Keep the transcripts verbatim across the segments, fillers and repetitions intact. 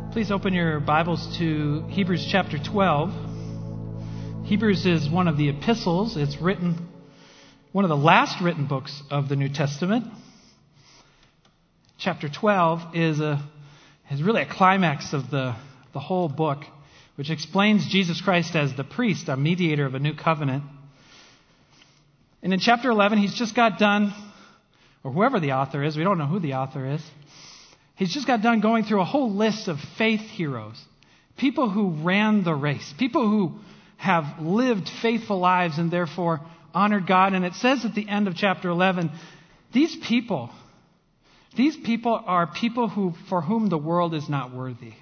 Please open your Bibles to Hebrews chapter twelve. Hebrews is one of the epistles. It's written, one of the last written books of the New Testament. Chapter twelve is a is really a climax of the, the whole book, which explains Jesus Christ as the priest, a mediator of a new covenant. And in chapter eleven, he's just got done, or whoever the author is, we don't know who the author is, he's just got done going through a whole list of faith heroes, people who ran the race, people who have lived faithful lives and therefore honored God. And it says at the end of chapter eleven, these people, these people are people who for whom the world is not worthy.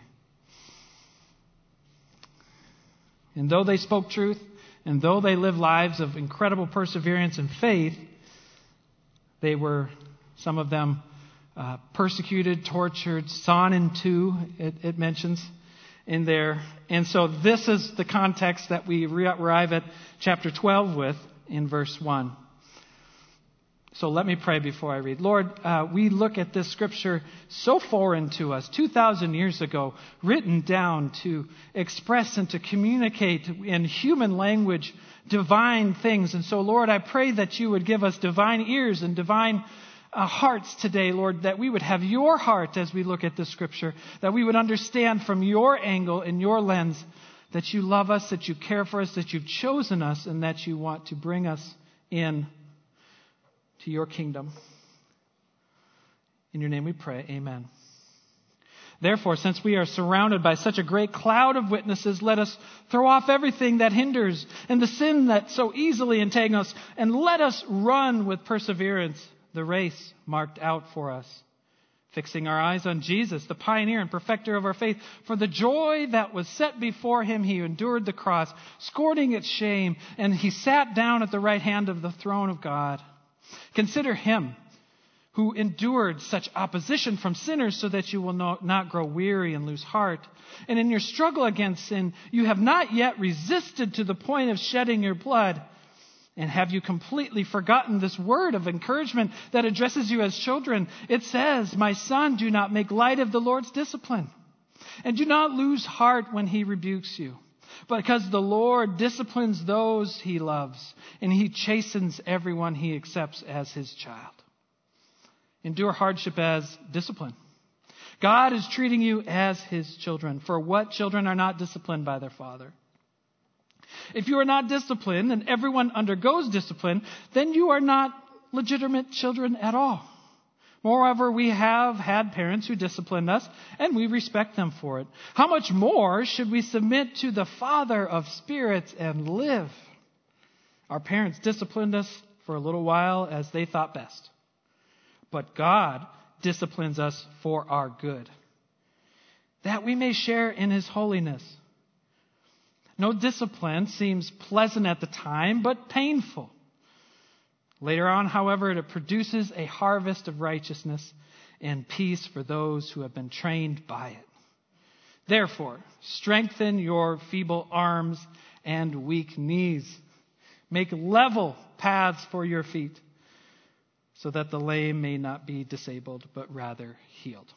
And though they spoke truth, and though they lived lives of incredible perseverance and faith, they were, some of them, Uh, persecuted, tortured, sawn in two, it, it mentions in there. And so this is the context that we re- arrive at chapter twelve with in verse one. So let me pray before I read. Lord, uh, we look at this scripture so foreign to us, two thousand years ago, written down to express and to communicate in human language divine things. And so, Lord, I pray that you would give us divine ears and divine Uh, hearts today, Lord, that we would have your heart as we look at this scripture, that we would understand from your angle and your lens that you love us, that you care for us, that you've chosen us, and that you want to bring us in to your kingdom. In your name we pray, amen. Therefore, since we are surrounded by such a great cloud of witnesses, let us throw off everything that hinders and the sin that so easily entangles us, and let us run with perseverance the race marked out for us, fixing our eyes on Jesus, the pioneer and perfecter of our faith. For the joy that was set before him, he endured the cross, scorning its shame, and he sat down at the right hand of the throne of God. Consider him who endured such opposition from sinners, so that you will not grow weary and lose heart. And in your struggle against sin, you have not yet resisted to the point of shedding your blood. And have you completely forgotten this word of encouragement that addresses you as children? It says, "My son, do not make light of the Lord's discipline, and do not lose heart when he rebukes you. Because the Lord disciplines those he loves, and he chastens everyone he accepts as his child." Endure hardship as discipline. God is treating you as his children. For what children are not disciplined by their father? If you are not disciplined, and everyone undergoes discipline, then you are not legitimate children at all. Moreover, we have had parents who disciplined us, and we respect them for it. How much more should we submit to the Father of spirits and live? Our parents disciplined us for a little while as they thought best. But God disciplines us for our good, that we may share in his holiness. No discipline seems pleasant at the time, but painful. Later on, however, it produces a harvest of righteousness and peace for those who have been trained by it. Therefore, strengthen your feeble arms and weak knees. Make level paths for your feet, so that the lame may not be disabled, but rather healed.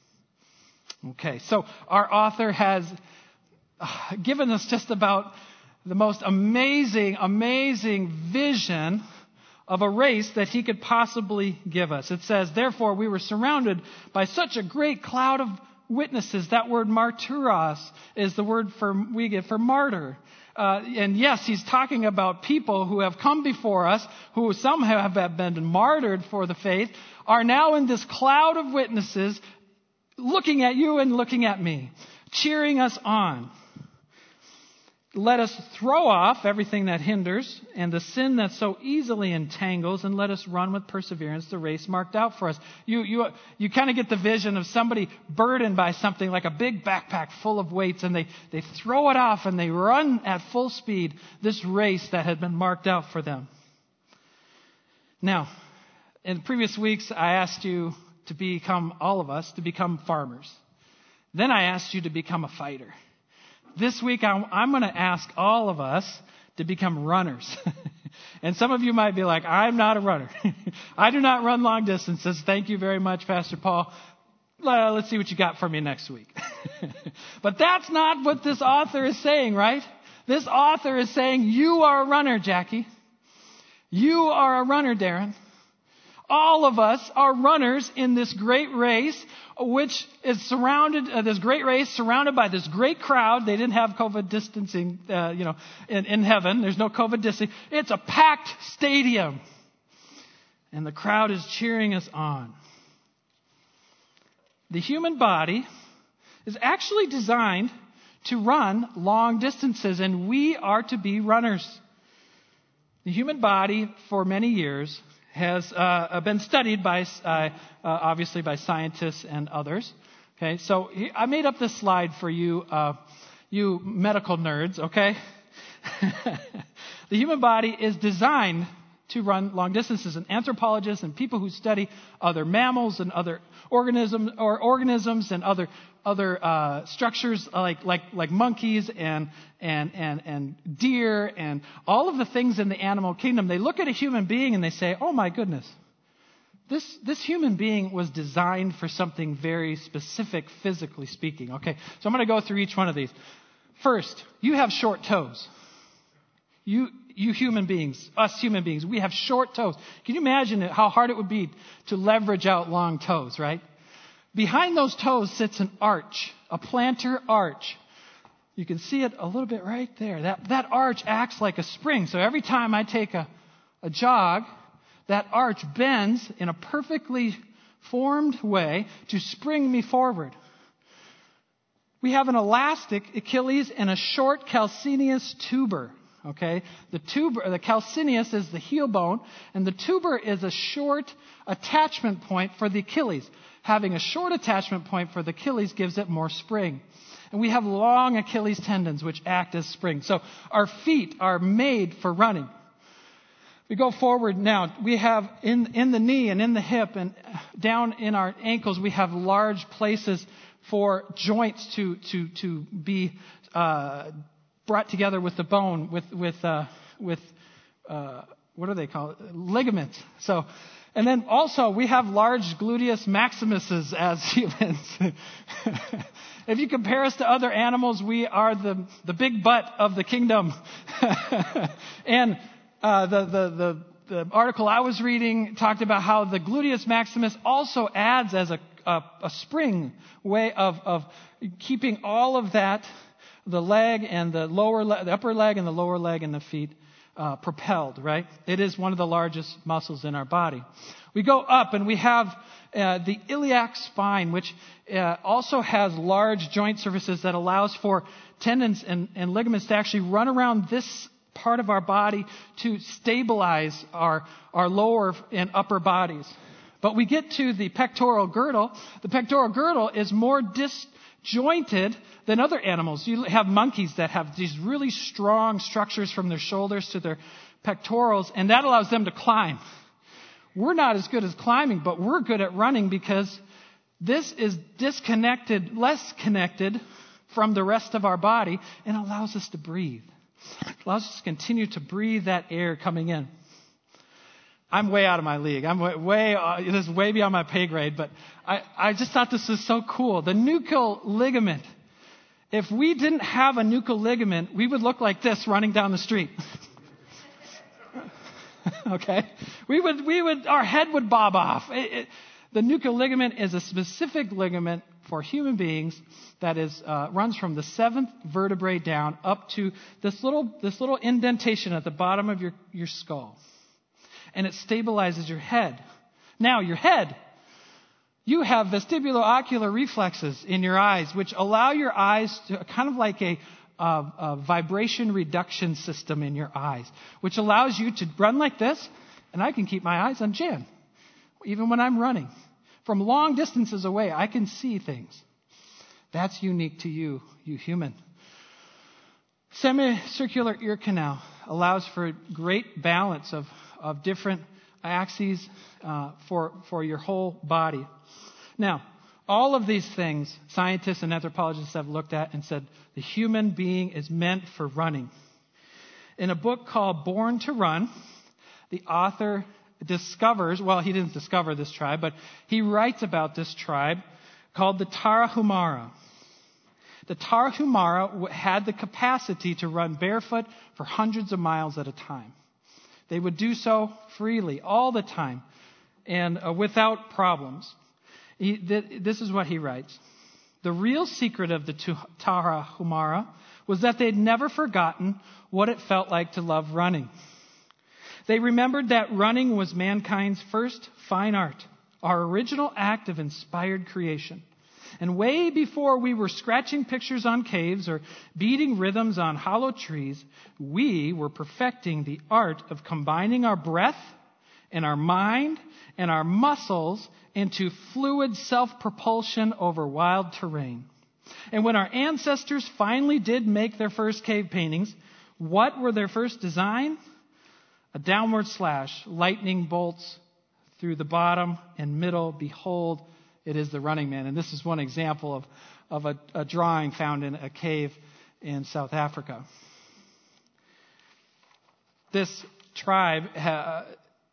Okay, so our author has given us just about the most amazing, amazing vision of a race that he could possibly give us. It says, therefore, we were surrounded by such a great cloud of witnesses. That word martyros is the word for we get for martyr. Uh, and yes, he's talking about people who have come before us, who some have been martyred for the faith, are now in this cloud of witnesses looking at you and looking at me, cheering us on. Let us throw off everything that hinders and the sin that so easily entangles, and let us run with perseverance the race marked out for us. You you you kind of get the vision of somebody burdened by something like a big backpack full of weights, and they, they throw it off and they run at full speed this race that had been marked out for them. Now, in previous weeks, I asked you to become, all of us, to become farmers. Then I asked you to become a fighter. This week, I'm, I'm going to ask all of us to become runners. And some of you might be like, I'm not a runner. I do not run long distances. Thank you very much, Pastor Paul. Uh, let's see what you got for me next week. But that's not what this author is saying, right? This author is saying, you are a runner, Jackie. You are a runner, Darren. All of us are runners in this great race, which is surrounded, uh, this great race surrounded by this great crowd. They didn't have COVID distancing, uh, you know, in, in heaven. There's no COVID distancing. It's a packed stadium. And the crowd is cheering us on. The human body is actually designed to run long distances, and we are to be runners. The human body, for many years, has uh, been studied by, uh, uh, obviously, by scientists and others. Okay, so I made up this slide for you, uh, you medical nerds. Okay, the human body is designed to run long distances, and anthropologists and people who study other mammals and other organisms or organisms and other other uh, structures like like like monkeys and and and and deer and all of the things in the animal kingdom, they look at a human being and they say, "Oh my goodness, this this human being was designed for something very specific, physically speaking." Okay, so I'm going to go through each one of these. First, you have short toes. You you human beings, us human beings, we have short toes. Can you imagine how hard it would be to leverage out long toes, right? Behind those toes sits an arch, a plantar arch. You can see it a little bit right there. That, that arch acts like a spring. So every time I take a, a jog, that arch bends in a perfectly formed way to spring me forward. We have an elastic Achilles and a short calcaneus tuber. Okay, the tuber, the calcaneus is the heel bone, and the tuber is a short attachment point for the Achilles. Having a short attachment point for the Achilles gives it more spring. And we have long Achilles tendons which act as spring. So our feet are made for running. We go forward now. We have in, in the knee and in the hip and down in our ankles, we have large places for joints to, to, to be, uh, brought together with the bone, with with uh, with uh, what do they call it? Ligaments. So, and then also we have large gluteus maximuses as humans. If you compare us to other animals, we are the the big butt of the kingdom. And uh, the, the the the article I was reading talked about how the gluteus maximus also adds as a a, a spring way of of keeping all of that. The leg and the lower, le- the upper leg and the lower leg and the feet uh, propelled, right? It is one of the largest muscles in our body. We go up and we have uh, the iliac spine, which uh, also has large joint surfaces that allows for tendons and, and ligaments to actually run around this part of our body to stabilize our, our lower and upper bodies. But we get to the pectoral girdle. The pectoral girdle is more disjointed than other animals. You have monkeys that have these really strong structures from their shoulders to their pectorals, and that allows them to climb. We're not as good as climbing, but we're good at running because this is disconnected, less connected from the rest of our body, and allows us to breathe. It allows us to continue to breathe that air coming in. I'm way out of my league. I'm way, way uh, this is way beyond my pay grade, but I, I just thought this was so cool. The nuchal ligament. If we didn't have a nuchal ligament, we would look like this running down the street. Okay? We would, we would, our head would bob off. It, it, the nuchal ligament is a specific ligament for human beings that is, uh, runs from the seventh vertebrae down up to this little, this little indentation at the bottom of your, your skull. And it stabilizes your head. Now, your head, you have vestibulo-ocular reflexes in your eyes, which allow your eyes to kind of like a, a, a vibration reduction system in your eyes, which allows you to run like this, and I can keep my eyes on Jan, even when I'm running. From long distances away, I can see things. That's unique to you, you human. Semicircular ear canal allows for great balance of, of different axes uh, for, for your whole body. Now, all of these things, scientists and anthropologists have looked at and said the human being is meant for running. In a book called Born to Run, the author discovers, well, he didn't discover this tribe, but he writes about this tribe called the Tarahumara. The Tarahumara had the capacity to run barefoot for hundreds of miles at a time. They would do so freely, all the time, and uh, without problems. He, th- this is what he writes. The real secret of the Tarahumara was that they'd never forgotten what it felt like to love running. They remembered that running was mankind's first fine art, our original act of inspired creation. And way before we were scratching pictures on caves or beating rhythms on hollow trees, we were perfecting the art of combining our breath and our mind and our muscles into fluid self-propulsion over wild terrain. And when our ancestors finally did make their first cave paintings, what were their first design? A downward slash, lightning bolts through the bottom and middle. Behold, it is the running man. And this is one example of, of a, a drawing found in a cave in South Africa. This tribe uh,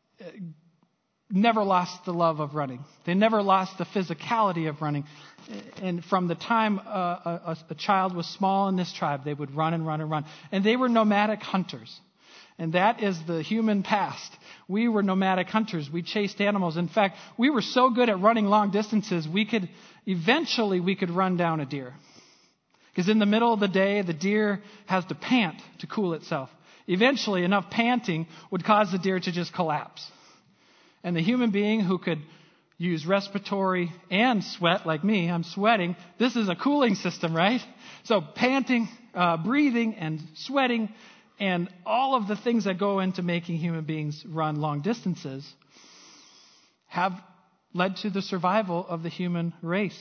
never lost the love of running. They never lost the physicality of running. And from the time uh, a, a child was small in this tribe, they would run and run and run. And they were nomadic hunters. And that is the human past. We were nomadic hunters. We chased animals. In fact, we were so good at running long distances, we could, eventually we could run down a deer. Because in the middle of the day, the deer has to pant to cool itself. Eventually, enough panting would cause the deer to just collapse. And the human being who could use respiratory and sweat, like me, I'm sweating, this is a cooling system, right? So panting, uh, breathing, and sweating, and all of the things that go into making human beings run long distances have led to the survival of the human race.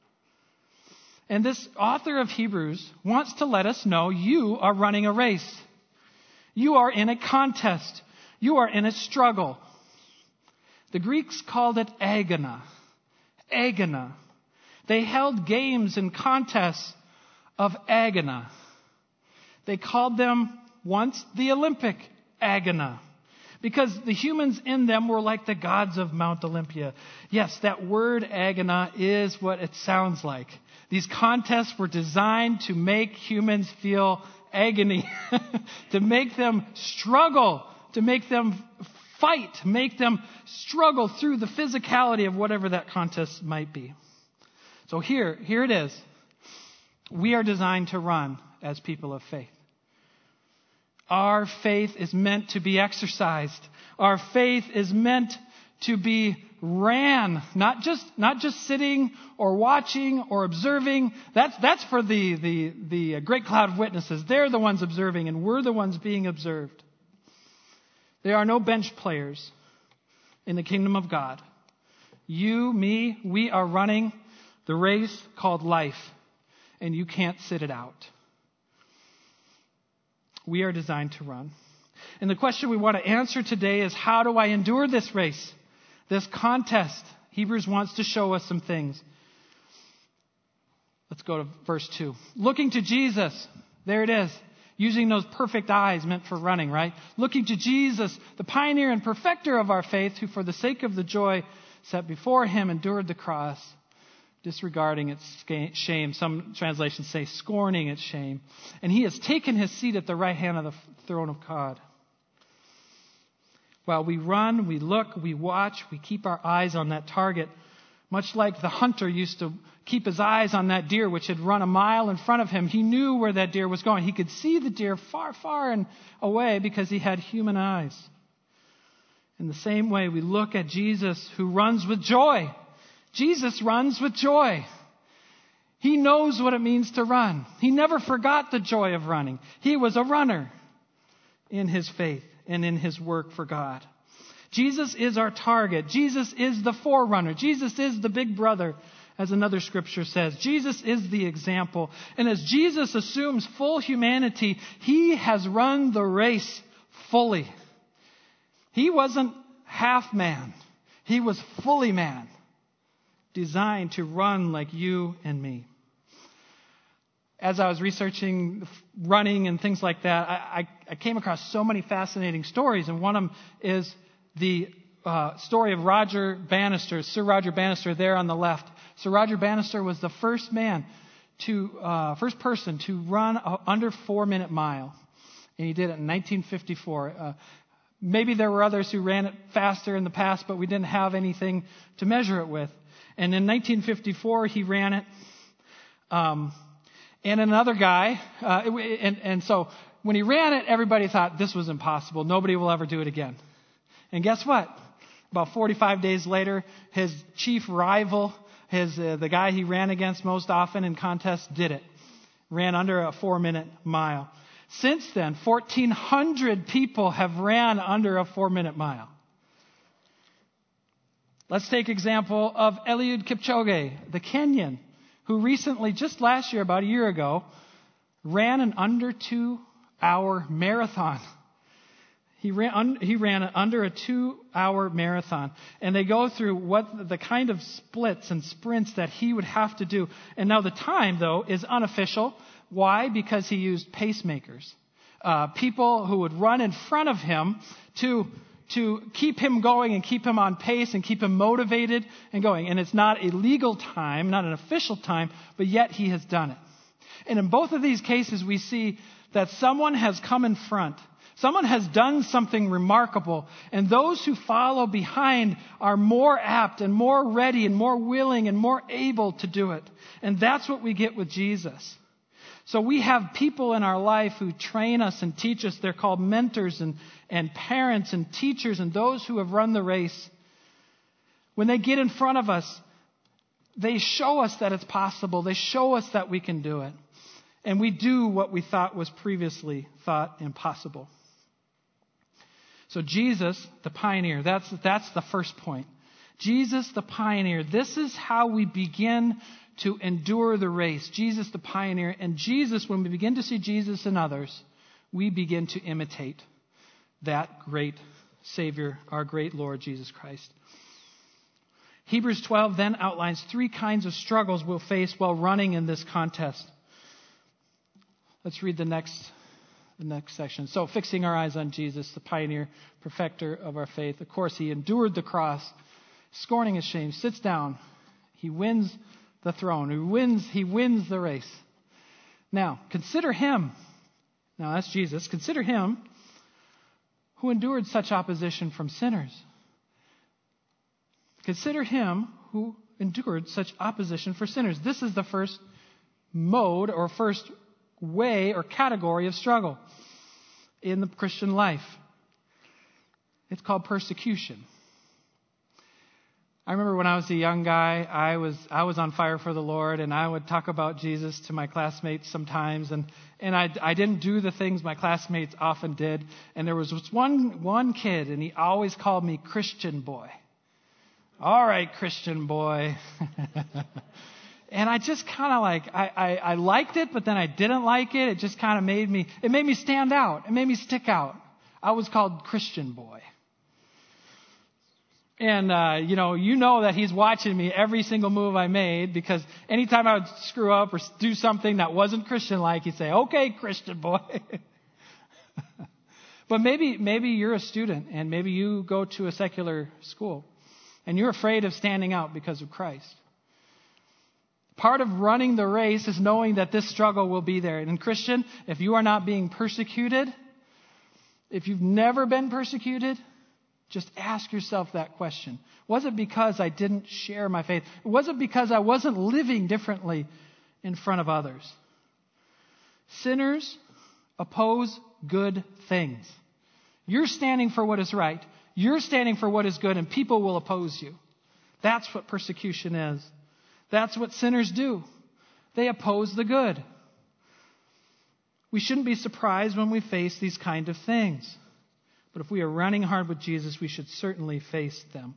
And this author of Hebrews wants to let us know you are running a race. You are in a contest. You are in a struggle. The Greeks called it agona. Agona. They held games and contests of agona. They called them once the Olympic agona, because the humans in them were like the gods of Mount Olympia. Yes, that word agona is what it sounds like. These contests were designed to make humans feel agony, to make them struggle, to make them fight, make them struggle through the physicality of whatever that contest might be. So here, here it is. We are designed to run as people of faith. Our faith is meant to be exercised. Our faith is meant to be ran, not just not just sitting or watching or observing. That's that's for the the the great cloud of witnesses. They're the ones observing, and we're the ones being observed. There are no bench players in the kingdom of God. You, me, we are running the race called life, and you can't sit it out. We are designed to run. And the question we want to answer today is, how do I endure this race, this contest? Hebrews wants to show us some things. Let's go to verse two. Looking to Jesus. There it is. Using those perfect eyes meant for running, right? Looking to Jesus, the pioneer and perfecter of our faith, who for the sake of the joy set before him endured the cross, disregarding its shame. Some translations say scorning its shame. And he has taken his seat at the right hand of the throne of God. While we run, we look, we watch, we keep our eyes on that target, much like the hunter used to keep his eyes on that deer which had run a mile in front of him. He knew where that deer was going. He could see the deer far, far and away because he had human eyes. In the same way, we look at Jesus, who runs with joy. Jesus runs with joy. He knows what it means to run. He never forgot the joy of running. He was a runner in his faith and in his work for God. Jesus is our target. Jesus is the forerunner. Jesus is the big brother, as another scripture says. Jesus is the example. And as Jesus assumes full humanity, he has run the race fully. He wasn't half man. He was fully man, designed to run like you and me. As I was researching running and things like that, I, I, I came across so many fascinating stories. And one of them is the uh, story of Roger Bannister, Sir Roger Bannister there on the left. Sir Roger Bannister was the first man to uh, first person to run a under four minute mile, and he did it in nineteen fifty-four. Uh, maybe there were others who ran it faster in the past, but we didn't have anything to measure it with. And in nineteen fifty-four, he ran it. Um, and another guy, uh, and, and so when he ran it, everybody thought this was impossible. Nobody will ever do it again. And guess what? About forty-five days later, his chief rival, his uh, the guy he ran against most often in contests, did it. Ran under a four-minute mile. Since then, fourteen hundred people have ran under a four-minute mile. Let's take example of Eliud Kipchoge, the Kenyan, who recently, just last year, about a year ago, ran an under two-hour marathon. He ran, un, he ran under a two-hour marathon. And they go through what the kind of splits and sprints that he would have to do. And now the time, though, is unofficial. Why? Because he used pacemakers. Uh, people who would run in front of him to, to keep him going and keep him on pace and keep him motivated and going. And it's not a legal time, not an official time, but yet he has done it. And in both of these cases, we see that someone has come in front. Someone has done something remarkable, and those who follow behind are more apt and more ready and more willing and more able to do it. And that's what we get with Jesus. So we have people in our life who train us and teach us. They're called mentors and, and parents and teachers and those who have run the race. When they get in front of us, they show us that it's possible. They show us that we can do it. And we do what we thought was previously thought impossible. So Jesus, the pioneer, that's, that's the first point. Jesus, the pioneer. This is how we begin to endure the race. Jesus, the pioneer. And Jesus, when we begin to see Jesus in others, we begin to imitate that great Savior, our great Lord Jesus Christ. Hebrews twelve then outlines three kinds of struggles we'll face while running in this contest. Let's read the next The next section. So fixing our eyes on Jesus, the pioneer, perfecter of our faith. Of course, he endured the cross, scorning his shame, sits down. He wins the throne. He wins, he wins the race. Now, consider him. Now, that's Jesus. Consider him who endured such opposition from sinners. Consider him who endured such opposition for sinners. This is the first mode or first way or category of struggle in the Christian life. It's called persecution. I remember when I was a young guy, I was I was on fire for the Lord, and I would talk about Jesus to my classmates sometimes, and and I I didn't do the things my classmates often did. And there was this one one kid, and he always called me Christian boy. All right, Christian boy. And I just kind of like, I, I, I liked it, but then I didn't like it. It just kind of made me, it made me stand out. It made me stick out. I was called Christian boy. And, uh, you know, you know that he's watching me every single move I made, because anytime I would screw up or do something that wasn't Christian-like, he'd say, okay, Christian boy. But maybe, maybe you're a student and maybe you go to a secular school and you're afraid of standing out because of Christ. Part of running the race is knowing that this struggle will be there. And Christian, if you are not being persecuted, if you've never been persecuted, just ask yourself that question. Was it because I didn't share my faith? Was it because I wasn't living differently in front of others? Sinners oppose good things. You're standing for what is right. You're standing for what is good, and people will oppose you. That's what persecution is. That's what sinners do. They oppose the good. We shouldn't be surprised when we face these kind of things. But if we are running hard with Jesus, we should certainly face them.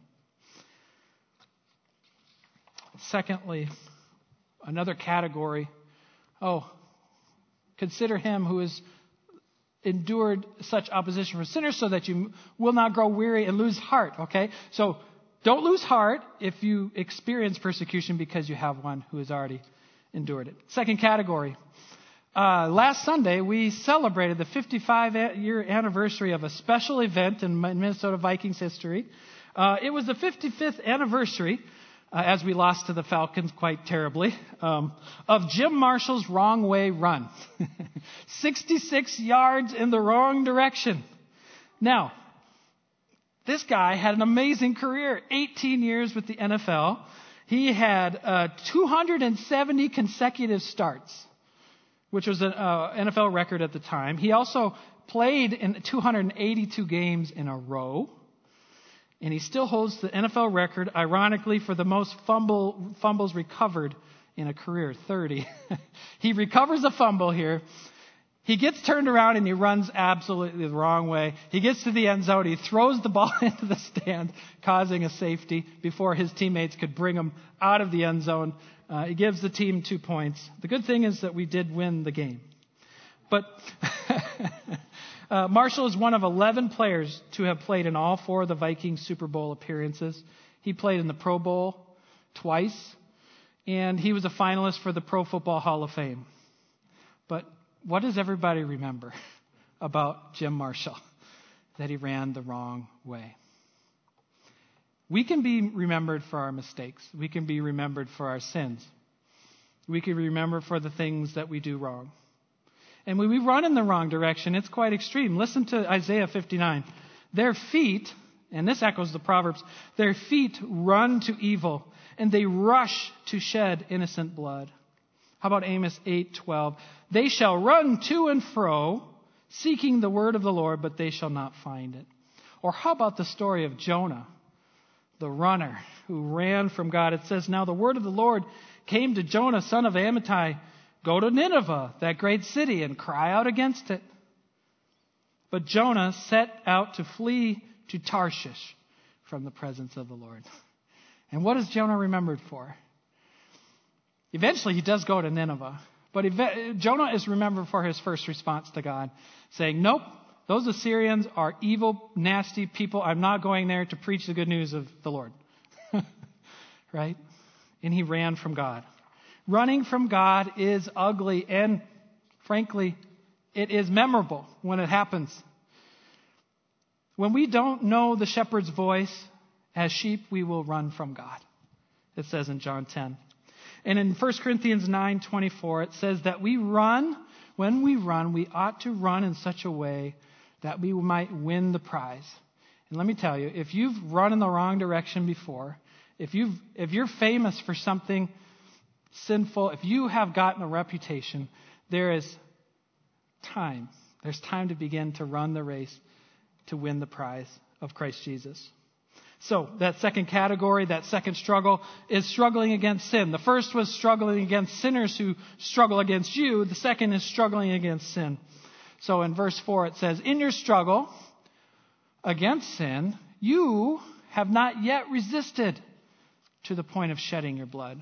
Secondly, another category. Oh, consider him who has endured such opposition from sinners so that you will not grow weary and lose heart. Okay? So, don't lose heart if you experience persecution because you have one who has already endured it. Second category. Uh, last Sunday, we celebrated the fifty-five year anniversary of a special event in Minnesota Vikings history. Uh, it was the fifty-fifth anniversary uh, as we lost to the Falcons quite terribly, um, of Jim Marshall's wrong way run. sixty-six yards in the wrong direction. Now, this guy had an amazing career, eighteen years with the N F L. He had uh, two hundred seventy consecutive starts, which was an uh, N F L record at the time. He also played in two hundred eighty-two games in a row. And he still holds the N F L record, ironically, for the most fumble, fumbles recovered in a career, thirty. He recovers a fumble here. He gets turned around and he runs absolutely the wrong way. He gets to the end zone. He throws the ball into the stand, causing a safety before his teammates could bring him out of the end zone. Uh, he gives the team two points. The good thing is that we did win the game. But uh, Marshall is one of eleven players to have played in all four of the Vikings Super Bowl appearances. He played in the Pro Bowl twice, and he was a finalist for the Pro Football Hall of Fame. But what does everybody remember about Jim Marshall? That he ran the wrong way. We can be remembered for our mistakes. We can be remembered for our sins. We can be remembered for the things that we do wrong. And when we run in the wrong direction, it's quite extreme. Listen to Isaiah fifty-nine. Their feet, and this echoes the Proverbs, their feet run to evil, and they rush to shed innocent blood. How about Amos eight twelve? They shall run to and fro, seeking the word of the Lord, but they shall not find it. Or how about the story of Jonah, the runner who ran from God? It says, now the word of the Lord came to Jonah, son of Amittai, go to Nineveh, that great city, and cry out against it. But Jonah set out to flee to Tarshish from the presence of the Lord. And what is Jonah remembered for? Eventually, he does go to Nineveh. But ev- Jonah is remembered for his first response to God, saying, nope, those Assyrians are evil, nasty people. I'm not going there to preach the good news of the Lord. Right? And he ran from God. Running from God is ugly, and frankly, it is memorable when it happens. When we don't know the shepherd's voice, as sheep, we will run from God. It says in John ten. And in First Corinthians nine twenty-four, it says that we run, when we run, we ought to run in such a way that we might win the prize. And let me tell you, if you've run in the wrong direction before, if you've, if you're famous for something sinful, if you have gotten a reputation, there is time. There's time to begin to run the race to win the prize of Christ Jesus. So that second category, that second struggle, is struggling against sin. The first was struggling against sinners who struggle against you. The second is struggling against sin. So in verse four it says, in your struggle against sin, you have not yet resisted to the point of shedding your blood.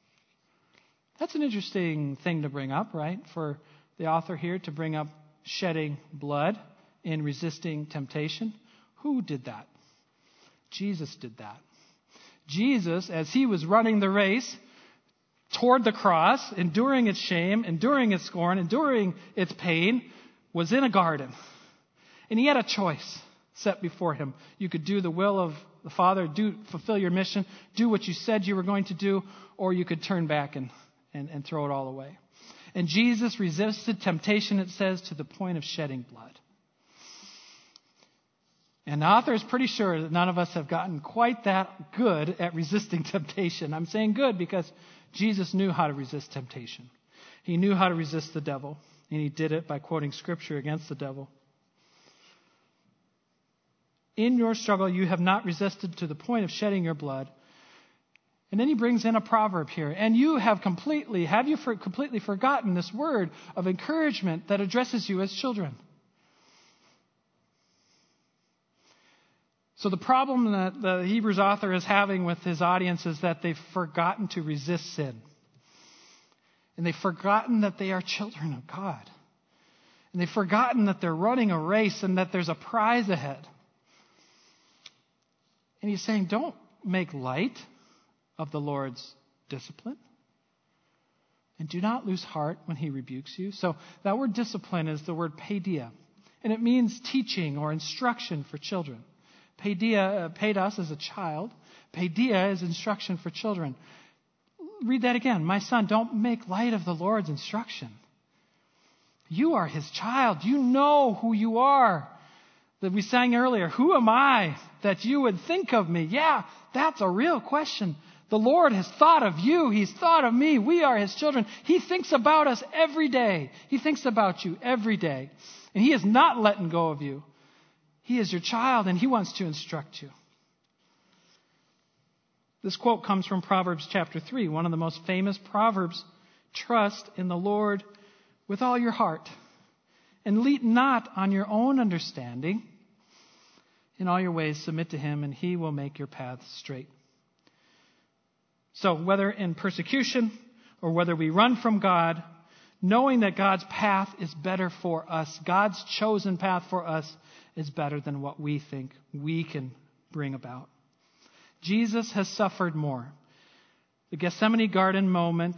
That's an interesting thing to bring up, right? For the author here to bring up shedding blood in resisting temptation. Who did that? Jesus did that. Jesus, as he was running the race toward the cross, enduring its shame, enduring its scorn, enduring its pain, was in a garden. And he had a choice set before him. You could do the will of the Father, do fulfill your mission, do what you said you were going to do, or you could turn back and, and, and throw it all away. And Jesus resisted temptation, it says, to the point of shedding blood. And the author is pretty sure that none of us have gotten quite that good at resisting temptation. I'm saying good because Jesus knew how to resist temptation. He knew how to resist the devil, and he did it by quoting Scripture against the devil. In your struggle, you have not resisted to the point of shedding your blood. And then he brings in a proverb here. And you have completely, have you for, completely forgotten this word of encouragement that addresses you as children? So the problem that the Hebrews author is having with his audience is that they've forgotten to resist sin. And they've forgotten that they are children of God. And they've forgotten that they're running a race and that there's a prize ahead. And he's saying, don't make light of the Lord's discipline. And do not lose heart when he rebukes you. So that word discipline is the word paideia. And it means teaching or instruction for children. Paideia, uh, paidos is a child. Paideia is instruction for children. Read that again. My son, don't make light of the Lord's instruction. You are his child. You know who you are. That we sang earlier, who am I that you would think of me? Yeah, that's a real question. The Lord has thought of you. He's thought of me. We are his children. He thinks about us every day. He thinks about you every day. And he is not letting go of you. He is your child, and he wants to instruct you. This quote comes from Proverbs chapter three, one of the most famous proverbs. Trust in the Lord with all your heart, and lean not on your own understanding. In all your ways submit to him, and he will make your paths straight. So whether in persecution or whether we run from God, knowing that God's path is better for us, God's chosen path for us is better than what we think we can bring about. Jesus has suffered more. The Gethsemane garden moment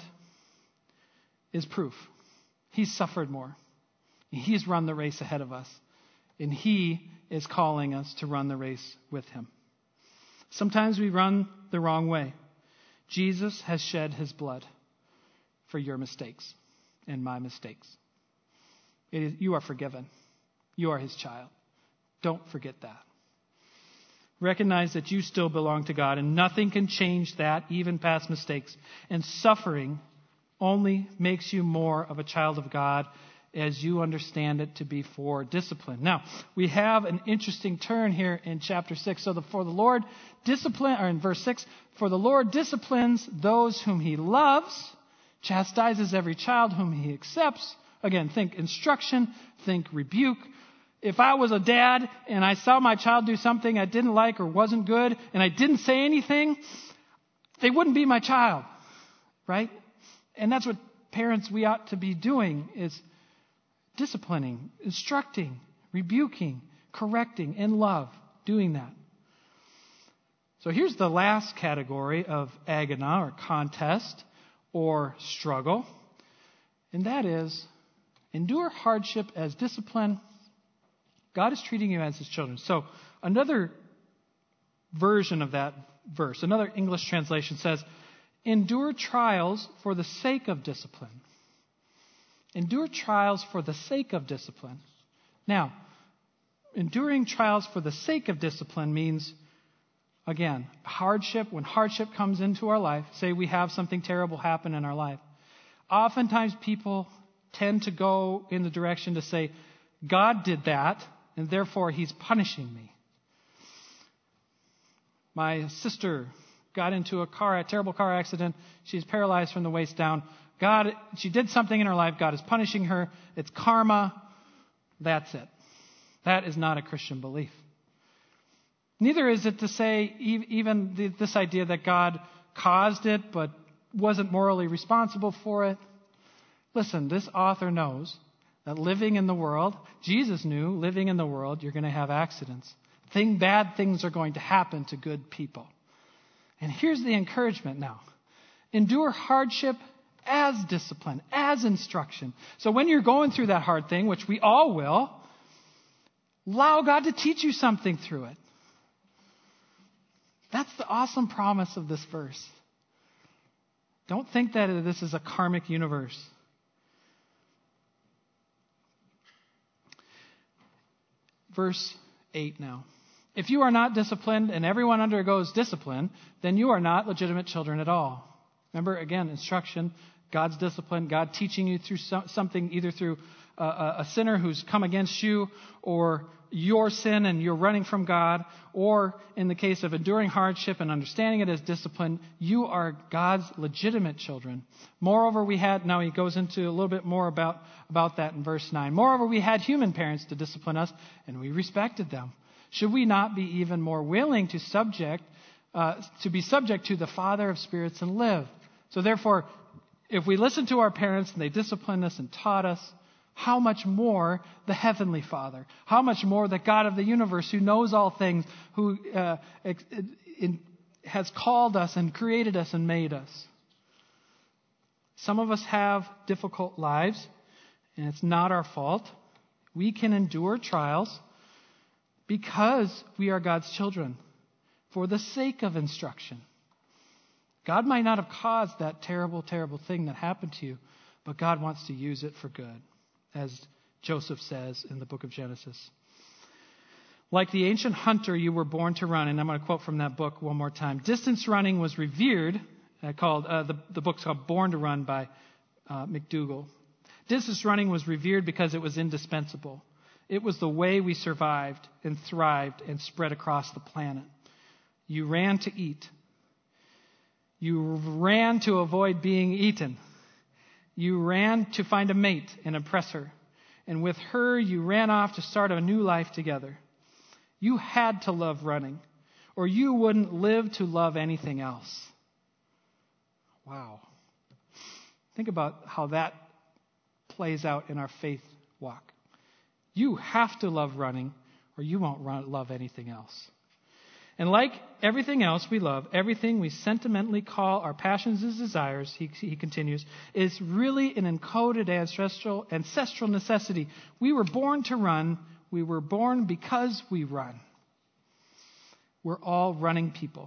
is proof. He's suffered more. He's run the race ahead of us. And he is calling us to run the race with him. Sometimes we run the wrong way. Jesus has shed his blood for your mistakes and my mistakes. It is, you are forgiven. You are his child. Don't forget that. Recognize that you still belong to God, and nothing can change that, even past mistakes. And suffering only makes you more of a child of God as you understand it to be for discipline. Now, we have an interesting turn here in chapter six. So the, for the Lord discipline, or in verse six, for the Lord disciplines those whom he loves, chastises every child whom he accepts. Again, think instruction, think rebuke. If I was a dad and I saw my child do something I didn't like or wasn't good, and I didn't say anything, they wouldn't be my child, right? And that's what parents we ought to be doing, is disciplining, instructing, rebuking, correcting in love, doing that. So here's the last category of agona, or contest, or struggle. And that is, endure hardship as discipline. God is treating you as his children. So another version of that verse, another English translation says, endure trials for the sake of discipline. Endure trials for the sake of discipline. Now, enduring trials for the sake of discipline means, again, hardship. When hardship comes into our life, say we have something terrible happen in our life, oftentimes people tend to go in the direction to say, God did that, and therefore he's punishing me. My sister got into a car, a terrible car accident. She's paralyzed from the waist down. God, she did something in her life. God is punishing her. It's karma. That's it. That is not a Christian belief. Neither is it to say even this idea that God caused it but wasn't morally responsible for it. Listen, this author knows that living in the world, Jesus knew, living in the world, you're going to have accidents. Thing, bad things are going to happen to good people. And here's the encouragement now. Endure hardship as discipline, as instruction. So when you're going through that hard thing, which we all will, allow God to teach you something through it. That's the awesome promise of this verse. Don't think that this is a karmic universe. Verse eight now. If you are not disciplined and everyone undergoes discipline, then you are not legitimate children at all. Remember, again, instruction, God's discipline, God teaching you through something, either through a, a sinner who's come against you, or your sin and you're running from God, or in the case of enduring hardship and understanding it as discipline, you are God's legitimate children. Moreover, we had, now he goes into a little bit more about, about that in verse nine. Moreover, we had human parents to discipline us, and we respected them. Should we not be even more willing to subject, uh, to be subject to the Father of spirits and live? So therefore, if we listen to our parents and they disciplined us and taught us, how much more the Heavenly Father? How much more the God of the universe, who knows all things, who uh, in, has called us and created us and made us? Some of us have difficult lives, and it's not our fault. We can endure trials because we are God's children. for the sake of instruction. God might not have caused that terrible, terrible thing that happened to you, but God wants to use it for good, as Joseph says in the book of Genesis. Like the ancient hunter, you were born to run. And I'm going to quote from that book one more time. Distance running was revered. Uh, called uh, the, the book's called Born to Run by uh, McDougall. Distance running was revered because it was indispensable. It was the way we survived and thrived and spread across the planet. You ran to eat. You ran to avoid being eaten. You ran to find a mate and impress her. And with her, you ran off to start a new life together. You had to love running, or you wouldn't live to love anything else. Wow. Think about how that plays out in our faith walk. You have to love running, or you won't run, love anything else. And like everything else we love, everything we sentimentally call our passions and desires, he, he continues, is really an encoded ancestral, ancestral necessity. We were born to run. We were born because we run. We're all running people.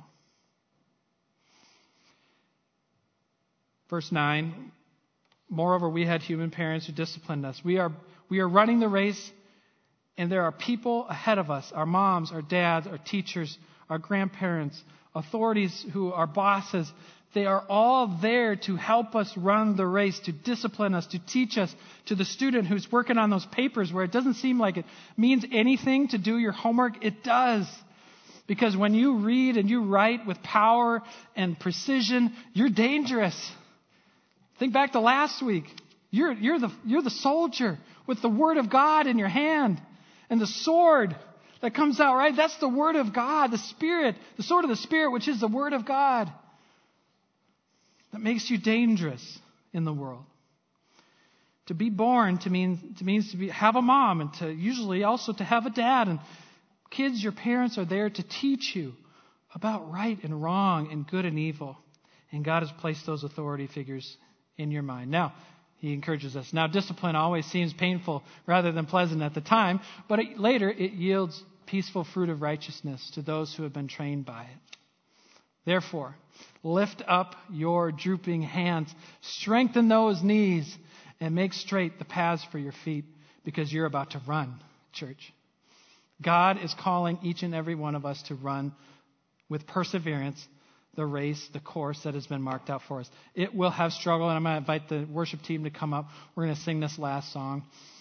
Verse nine, moreover, we had human parents who disciplined us. We are, we are running the race, and there are people ahead of us, our moms, our dads, our teachers, our grandparents, authorities who are bosses. They are all there to help us run the race, to discipline us, to teach us. To the student who's working on those papers where it doesn't seem like it means anything to do your homework, it does. Because when you read and you write with power and precision, you're dangerous. Think back to last week. You're, you're, the, you're the soldier with the Word of God in your hand. And the sword that comes out, right? That's the Word of God, the Spirit, the sword of the Spirit, which is the Word of God. That makes you dangerous in the world. To be born to mean to means to be have a mom, and to usually also to have a dad. And kids, your parents are there to teach you about right and wrong and good and evil. And God has placed those authority figures in your mind. Now, he encourages us. Now, discipline always seems painful rather than pleasant at the time, but it, later it yields peaceful fruit of righteousness to those who have been trained by it. Therefore, lift up your drooping hands, strengthen those knees, and make straight the paths for your feet, because you're about to run, church. God is calling each and every one of us to run with perseverance the race, the course that has been marked out for us. It will have struggle, and I'm going to invite the worship team to come up. We're going to sing this last song.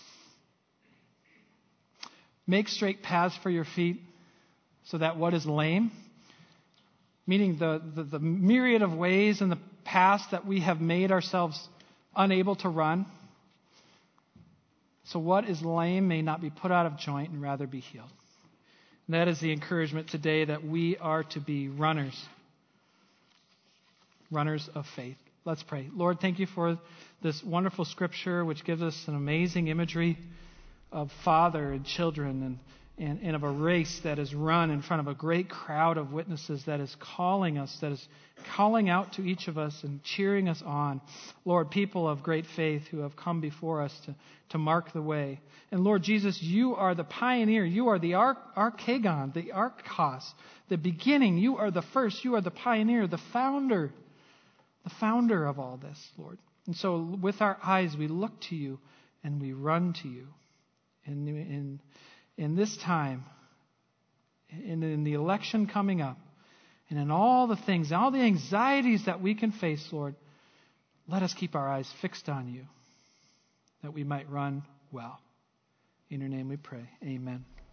Make straight paths for your feet, so that what is lame, meaning the, the, the myriad of ways in the past that we have made ourselves unable to run, so what is lame may not be put out of joint and rather be healed. And that is the encouragement today, that we are to be runners. Runners of faith. Let's pray. Lord, thank you for this wonderful scripture which gives us an amazing imagery of father and children, and, and, and of a race that is run in front of a great crowd of witnesses that is calling us, that is calling out to each of us and cheering us on. Lord, people of great faith who have come before us to, to mark the way. And Lord Jesus, you are the pioneer. You are the arch, archegon, the archos, the beginning. You are the first. You are the pioneer, the founder, the founder of all this, Lord. And so with our eyes, we look to you and we run to you. And in, in this time, in, in the election coming up, and in all the things, all the anxieties that we can face, Lord, let us keep our eyes fixed on you, that we might run well. In your name we pray. Amen.